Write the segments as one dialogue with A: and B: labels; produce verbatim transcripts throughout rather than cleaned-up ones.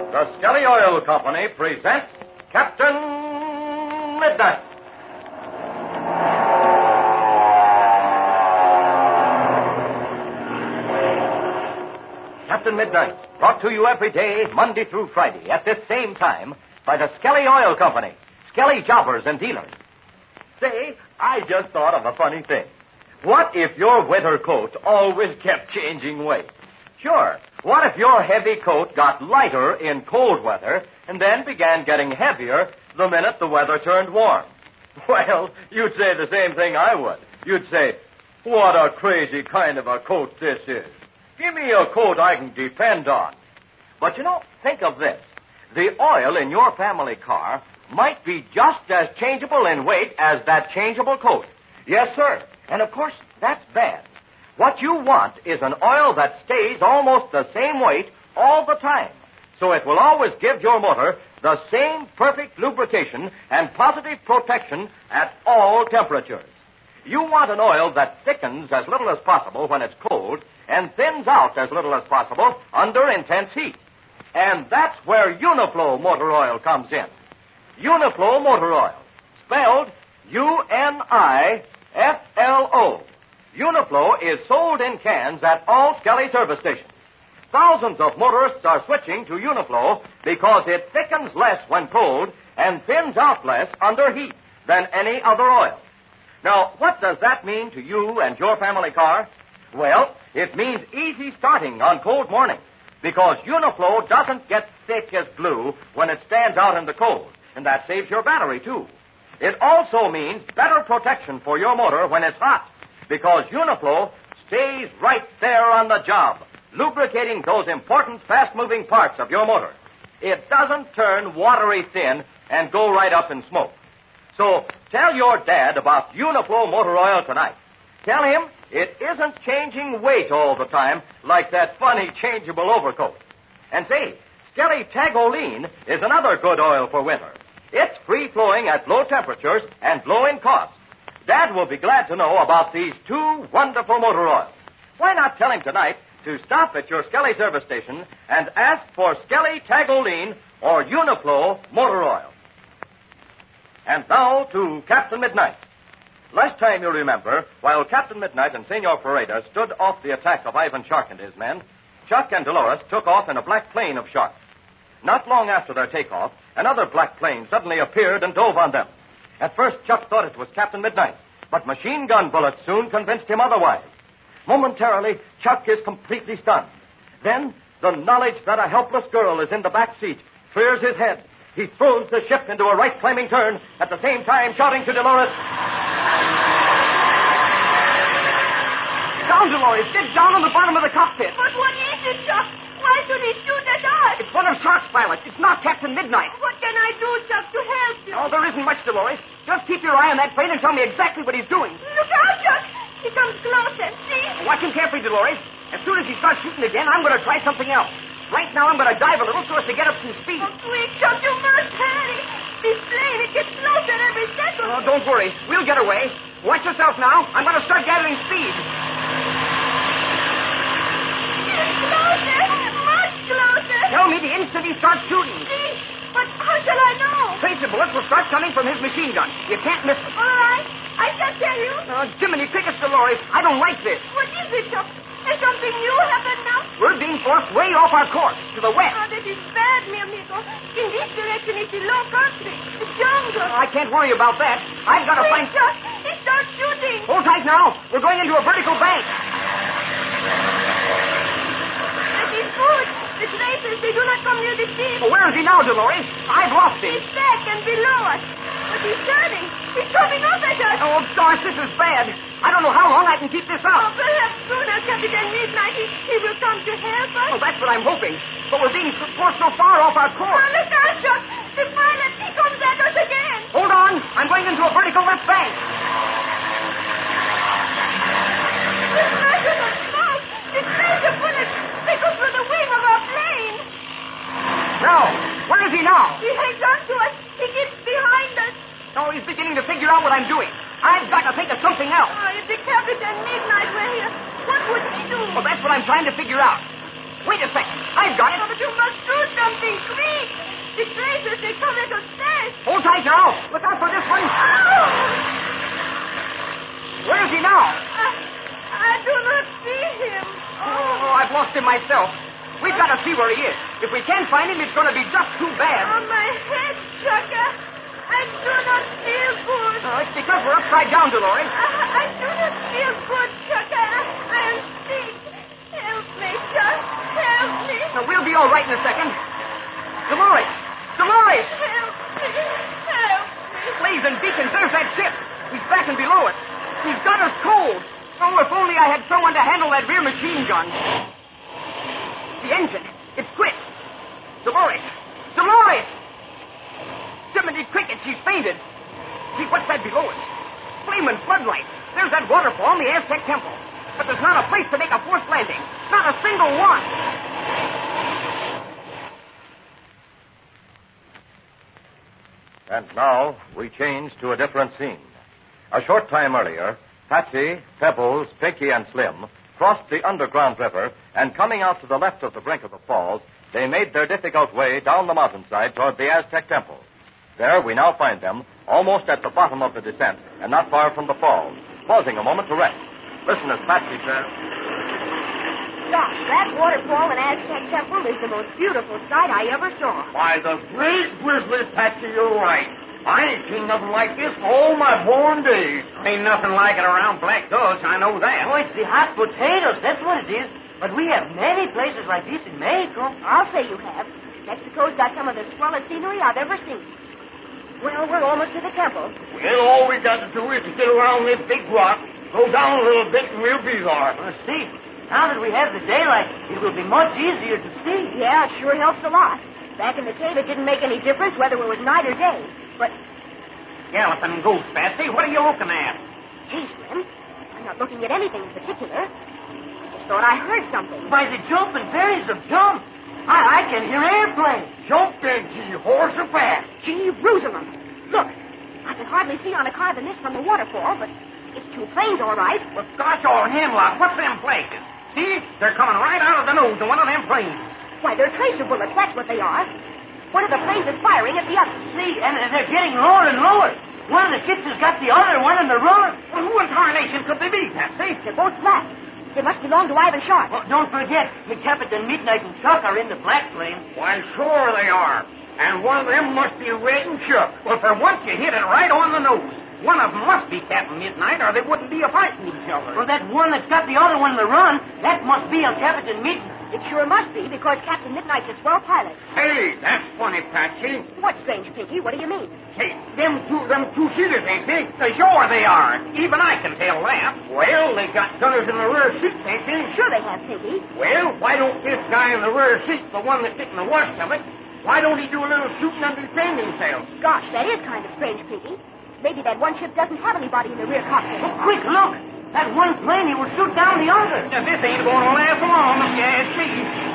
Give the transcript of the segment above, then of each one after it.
A: The Skelly Oil Company presents Captain Midnight. Captain Midnight, brought to you every day, Monday through Friday, at this same time, by the Skelly Oil Company, Skelly jobbers and dealers. Say, I just thought of a funny thing. What if your winter coat always kept changing weight? Sure. What if your heavy coat got lighter in cold weather and then began getting heavier the minute the weather turned warm? Well, you'd say the same thing I would. You'd say, what a crazy kind of a coat this is. Give me a coat I can depend on. But, you know, think of this. The oil in your family car might be just as changeable in weight as that changeable coat. Yes, sir. And, of course, that's bad. What you want is an oil that stays almost the same weight all the time. So it will always give your motor the same perfect lubrication and positive protection at all temperatures. You want an oil that thickens as little as possible when it's cold and thins out as little as possible under intense heat. And that's where Uniflow motor oil comes in. Uniflow motor oil, spelled U N I F L O. Uniflow is sold in cans at all Skelly service stations. Thousands of motorists are switching to Uniflow because it thickens less when cold and thins out less under heat than any other oil. Now, what does that mean to you and your family car? Well, it means easy starting on cold mornings because Uniflow doesn't get thick as glue when it stands out in the cold, and that saves your battery, too. It also means better protection for your motor when it's hot, because Uniflow stays right there on the job, lubricating those important fast-moving parts of your motor. It doesn't turn watery thin and go right up in smoke. So tell your dad about Uniflow motor oil tonight. Tell him it isn't changing weight all the time like that funny changeable overcoat. And say, Skelly Tagoline is another good oil for winter. It's free-flowing at low temperatures and low in cost. Dad will be glad to know about these two wonderful motor oils. Why not tell him tonight to stop at your Skelly service station and ask for Skelly Tagoline or Uniflow motor oil. And now to Captain Midnight. Last time you remember, while Captain Midnight and Senor Ferreira stood off the attack of Ivan Shark and his men, Chuck and Dolores took off in a black plane of Shark. Not long after their takeoff, another black plane suddenly appeared and dove on them. At first, Chuck thought it was Captain Midnight, but machine gun bullets soon convinced him otherwise. Momentarily, Chuck is completely stunned. Then, the knowledge that a helpless girl is in the back seat clears his head. He throws the ship into a right-climbing turn, at the same time shouting to Dolores, "Down, Dolores! Get down on the bottom of the cockpit!"
B: But what is it, Chuck? Why should he shoot at us?
C: It's one of Shark's pilots. It's not Captain Midnight.
B: What can I do, Chuck, to help you?
C: Oh, there isn't much, Dolores. Just keep your eye on that plane and tell me exactly what he's doing.
B: Look out, Chuck! He comes closer. See?
C: Watch him carefully, Dolores. As soon as he starts shooting again, I'm going to try something else. Right now, I'm going to dive a little so as to get up some speed.
B: Oh, quick, Chuck, you must hurry. This plane, it gets closer every second.
C: Oh, don't worry. We'll get away. Watch yourself now. I'm going to start gathering speed.
B: It's closer. Much closer.
C: Tell me the instant he starts shooting.
B: See? But how shall I know?
C: Tracer bullets will start coming from his machine gun. You can't miss them.
B: All right. I shall tell you.
C: Oh, Jiminy Crickets, Dolores. I don't like this.
B: What is it, Chuck? Has something new happened now?
C: We're being forced way off our course, to the west.
B: Oh, this is bad, mi amigo. In this direction is the low country, the jungle.
C: Oh, I can't worry about that. I've got to
B: Wait,
C: find...
B: Chuck. He starts shooting.
C: Hold tight now. We're going into a vertical bank.
B: That is good. The tracers, they do not come near the ship.
C: Well, where is he now, Dolores? I've lost him.
B: He's back and below us. But he's turning. He's coming up at us.
C: Oh, gosh, this is bad. I don't know how long I can keep this
B: Oh,
C: up.
B: perhaps sooner, Captain Midnight, he, he will come to help us.
C: Oh, that's what I'm hoping. But we're being forced so far off our
B: Oh,
C: course.
B: look out, Chuck. The pilot, he comes at us again.
C: Hold on. I'm going into a vertical left bank.
B: The flashes of smoke. The tracer bullets, they go through the wing of our plane.
C: No. Where is he now?
B: He hangs on to us. He keeps behind us.
C: Oh, he's beginning to figure out what I'm doing. I've got to think of something else.
B: Oh, if the Captain Midnight were here, what would he do?
C: Well, that's what I'm trying to figure out. Wait a second. I've got it.
B: Oh, but you must do something quick.
C: him myself. We've got to see where he is. If we can't find him, it's going to be just too bad.
B: Oh, my head, Chugga. I do not feel good.
C: Oh, it's because we're upside down, Dolores.
B: I, I do not feel good, Chugga. I am sick. Help me, just help me.
C: Now, we'll be all right in a second. Dolores! Dolores!
B: Help me. Help me.
C: Blazing beacons, there's that ship. He's backing below us. He's got us cold. Oh, if only I had someone to handle that rear machine gun. The engine. It's quit. Dolores! Dolores! Jiminy Cricket, she's fainted. See, what's that below us? Flaming floodlights. There's that waterfall in the Aztec Temple. But there's not a place to make a forced landing. Not a single one.
A: And now we change to a different scene. A short time earlier, Patsy, Pebbles, Pinky, and Slim crossed the underground river, and coming out to the left of the brink of the falls, they made their difficult way down the mountainside toward the Aztec Temple. There we now find them, almost at the bottom of the descent, and not far from the falls, pausing a moment to rest. Listen as Patsy says.
B: Doc, that waterfall in Aztec Temple is the most beautiful sight I ever saw.
D: Why, the great grizzly, Patsy, you're right. I ain't seen nothing like this all my born days.
C: Ain't nothing like it around Black Gulch, I know that.
E: Oh, it's the hot potatoes, that's what it is. But we have many places like this in Mexico.
B: I'll say you have. Mexico's got some of the swellest scenery I've ever seen. Well, we're almost to the temple.
D: Well, all we got to do is to get around this big rock, go down a little bit, and we'll be there.
E: Well, see, now that we have the daylight, it will be much easier to see.
B: Yeah, it sure helps a lot. Back in the cave, it didn't make any difference whether it was night or day. But,
C: Galloping ghost, Patsy, what are you looking at?
B: gee, Slim, I'm not looking at anything in particular. I just thought I heard something.
E: By the jumping berries of jump, I, I can hear airplanes.
D: Jump then, gee, horse or fast.
B: Gee, Jerusalem. Look, I can hardly see on account of the mist from the waterfall, but it's two planes, all right.
C: Well, gosh, all hemlock, what's them places? See, they're coming right out of the nose of one of them planes.
B: Why, they're tracer bullets, that's what they are. One of the planes is firing at the other.
E: See, and and they're getting lower and lower. One of the ships has got the other one in the rudder.
C: Well, who in tarnation could they be, Patsy?
B: They're both black. They must belong to Ivan Sharp.
E: Well, don't forget, the Captain Midnight and Chuck are in the black plane.
D: Why, sure they are. And one of them must be Red and Chuck.
C: Well, for once you hit it right on the nose. One of them must be Captain Midnight, or they wouldn't be a fighting each other.
E: Well, that one that's got the other one in the run, that must be a Captain Midnight.
B: It sure must be, because Captain Midnight's a swell pilot.
D: Hey, that's funny, Patsy.
B: What's strange, Pinky? What do you mean?
D: Hey, them two, them two seaters, ain't they?
C: Uh, sure they are. Even I can tell that.
D: Well, they got gunners in the rear seat, ain't they?
B: Sure they have, Pinky.
D: Well, why don't this guy in the rear seat, the one that's getting the worst of it, why don't he do a little shooting and defend himself?
B: Gosh, that is kind of strange, Pinky. Maybe that one ship doesn't have anybody in the rear cockpit.
E: Oh, quick, look! That one plane, he will shoot down the other.
C: Now, this ain't going to last long, if you ask me.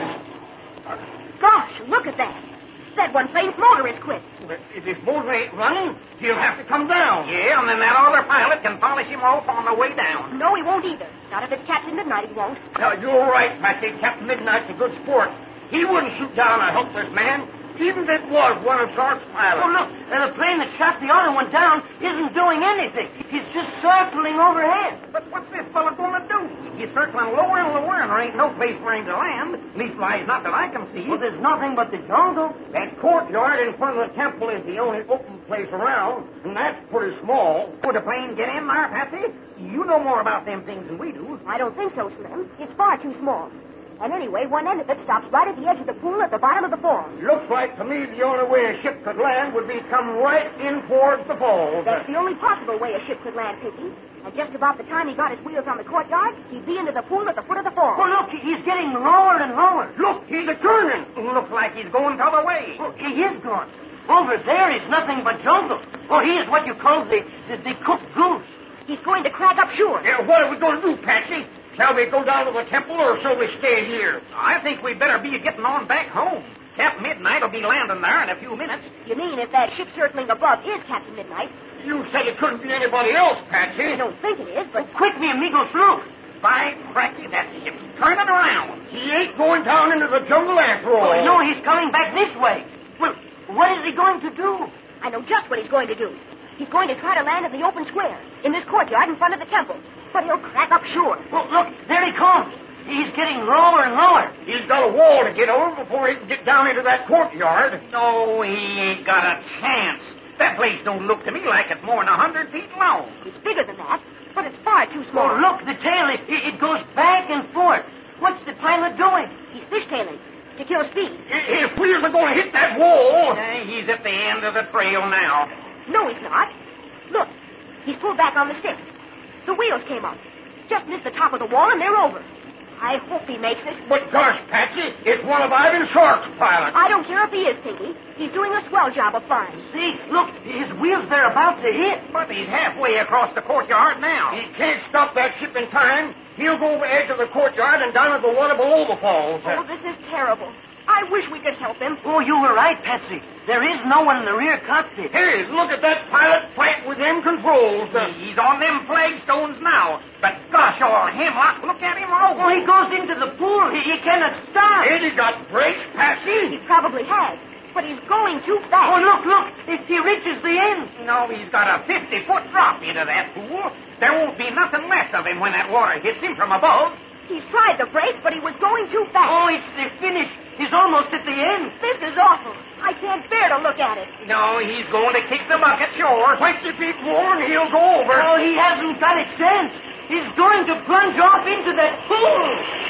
B: Gosh, look at that. That one plane's motor is quit.
D: But if his motor ain't running, he'll have to come down.
C: Yeah, and then that other pilot can polish him off on the way down.
B: No, he won't either. Not if it's Captain Midnight, he won't.
D: Now, you're right, Patsy. Captain Midnight's a good sport. He wouldn't shoot down a helpless man, even if it was one of Sharp's pilots.
E: Oh, look, and the plane that shot the other one down isn't doing anything. He's just circling overhead.
C: But what's this fella going to do? He's circling lower and lower, and there ain't no place for him to land. Leastwise, not that I can see.
E: Well, there's nothing but the jungle.
D: That courtyard in front of the temple is the only open place around, and that's pretty small.
C: Would a plane get in there, Patsy? You know more about them things than we do.
B: I don't think so, Slim. It's far too small. And anyway, one end of it stops right at the edge of the pool at the bottom of the fall.
D: Looks like to me the only way a ship could land would be come right in towards the falls.
B: That's the only possible way a ship could land, Pinky. And just about the time he got his wheels on the courtyard, he'd be into the pool at the foot of the fall.
E: Oh, look, he's getting lower and lower.
D: Look, he's a turning.
C: Looks like he's going the other way.
E: Oh, he is gone. Over there is nothing but jungle. Oh, he is what you call the, the, the cooked goose.
B: He's going to crack up sure.
D: Yeah, what are we going to do, Patsy? Shall we go down to the temple, or shall we stay here?
C: I think we better be getting on back home. Captain Midnight will be landing there in a few minutes.
B: You mean if that ship circling above is Captain Midnight?
D: You said it couldn't be anybody else, Patsy.
B: I don't think it is, but...
E: Oh, quick, mi amigos, look.
C: By cracky, that ship's turning around.
D: He ain't going down into the jungle after all.
E: Oh, no, he's coming back this way. Well, what is he going to do?
B: I know just what he's going to do. He's going to try to land in the open square, in this courtyard in front of the temple. But he'll crack up sure.
E: Oh, look, there he comes. He's getting lower and lower.
D: He's got a wall to get over before he can get down into that courtyard.
C: No, he ain't got a chance. That place don't look to me like it's more than a hundred feet long.
B: It's bigger than that, but it's far too small.
E: Oh, look, the tail, it, it goes back and forth. What's the pilot doing?
B: He's fishtailing to kill speed.
D: I- If we are going to hit that wall...
C: Uh, he's at the end of the trail now.
B: No, he's not. Look, he's pulled back on the stick. The wheels came up. Just missed the top of the wall, and they're over. I hope he makes it.
D: But gosh, Patsy, it's one of Ivan Shark's pilots.
B: I don't care if he is, Pinky. He's doing a swell job of flying.
E: See, look, his wheels, they're about to hit.
C: But he's halfway across the courtyard now.
D: He can't stop that ship in time. He'll go over the edge of the courtyard and down to the water below the falls.
B: Oh, this is terrible. I wish we could help him.
E: Oh, you were right, Patsy. There is no one in the rear cockpit.
D: Hey, look at that pilot fight with them controls.
C: He's on them flagstones now. But gosh, all hemlock, look at him roll.
E: Oh, he goes into the pool. He, he cannot stop.
D: Ain't he got brakes, Patsy?
B: He probably has, but he's going too fast.
E: Oh, look, look. If he reaches the end.
C: No, he's got a fifty-foot drop into that pool. There won't be nothing left of him when that water hits him from above.
B: He's tried the brake, but he was going too fast.
E: Oh, it's the finish. He's almost at the end.
B: This is awful. I can't bear to look at it.
C: No, he's going to kick the bucket shore.
D: Twenty feet more and he'll go over.
E: Oh, he hasn't got a chance. He's going to plunge off into that pool.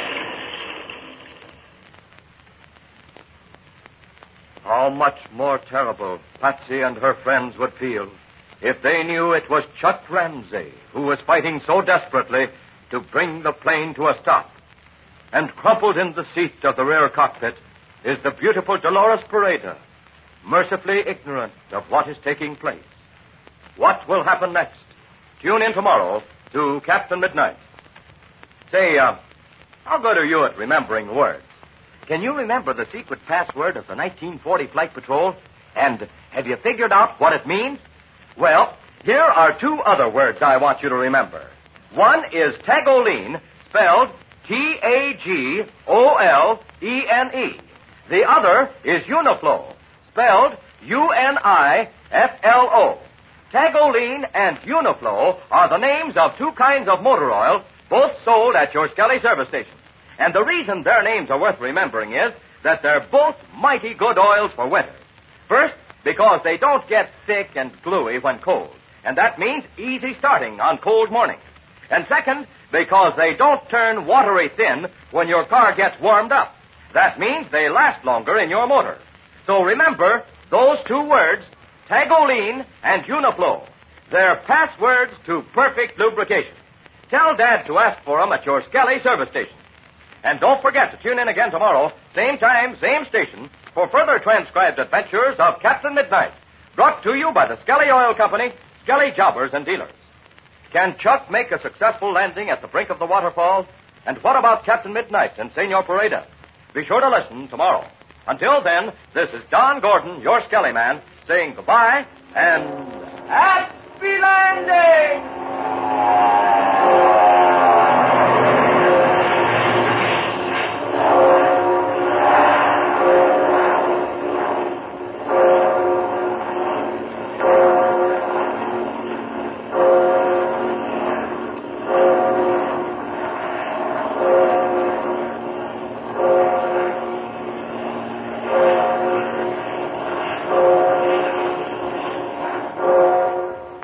A: How much more terrible Patsy and her friends would feel if they knew it was Chuck Ramsey who was fighting so desperately to bring the plane to a stop. And crumpled in the seat of the rear cockpit is the beautiful Dolores Pareda, mercifully ignorant of what is taking place. What will happen next? Tune in tomorrow to Captain Midnight. Say, uh, how good are you at remembering words? Can you remember the secret password of the nineteen forty Flight Patrol? And have you figured out what it means? Well, here are two other words I want you to remember. One is Tagoline, spelled T A G O L E N E. The other is Uniflow, spelled U N I F L O. Tagoline and Uniflow are the names of two kinds of motor oil, both sold at your Skelly service station. And the reason their names are worth remembering is that they're both mighty good oils for winter. First, because they don't get thick and gluey when cold, and that means easy starting on cold mornings. And second, because they don't turn watery thin when your car gets warmed up. That means they last longer in your motor. So remember those two words, Tagoline and Uniflow. They're passwords to perfect lubrication. Tell Dad to ask for them at your Skelly service station. And don't forget to tune in again tomorrow, same time, same station, for further transcribed adventures of Captain Midnight, brought to you by the Skelly Oil Company, Skelly Jobbers and Dealers. Can Chuck make a successful landing at the brink of the waterfall? And what about Captain Midnight and Senor Pareda? Be sure to listen tomorrow. Until then, this is Don Gordon, your Skelly man, saying goodbye and happy landing!